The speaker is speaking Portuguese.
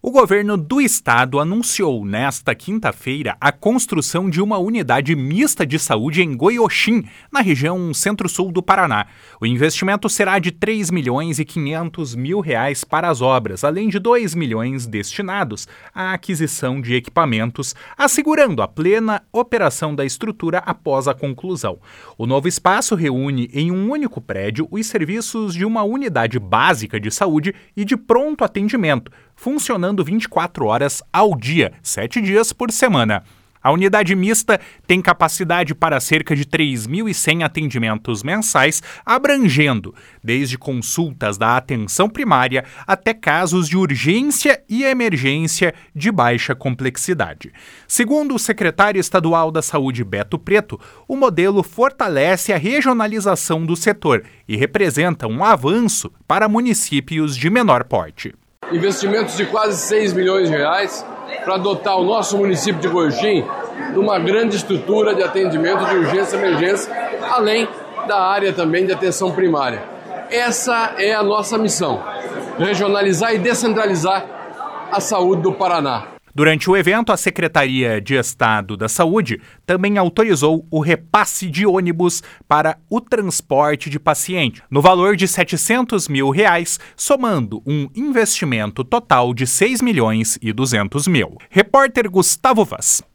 O governo do estado anunciou nesta quinta-feira a construção de uma unidade mista de saúde em Goioxim, na região centro-sul do Paraná. O investimento será de R$ 3.500.000 para as obras, além de R$ 2 milhões destinados à aquisição de equipamentos, assegurando a plena operação da estrutura após a conclusão. O novo espaço reúne em um único prédio os serviços de uma unidade básica de saúde e de pronto atendimento, funcionando 24 horas ao dia, 7 dias por semana. A unidade mista tem capacidade para cerca de 3.100 atendimentos mensais, abrangendo desde consultas da atenção primária até casos de urgência e emergência de baixa complexidade. Segundo o secretário estadual da Saúde, Beto Preto, o modelo fortalece a regionalização do setor e representa um avanço para municípios de menor porte. Investimentos de quase 6 milhões de reais para dotar o nosso município de Goioxim de uma grande estrutura de atendimento de urgência e emergência, além da área também de atenção primária. Essa é a nossa missão, regionalizar e descentralizar a saúde do Paraná. Durante o evento, a Secretaria de Estado da Saúde também autorizou o repasse de ônibus para o transporte de paciente, no valor de R$ 700 mil, somando um investimento total de R$ 6.200.000. Repórter Gustavo Vaz.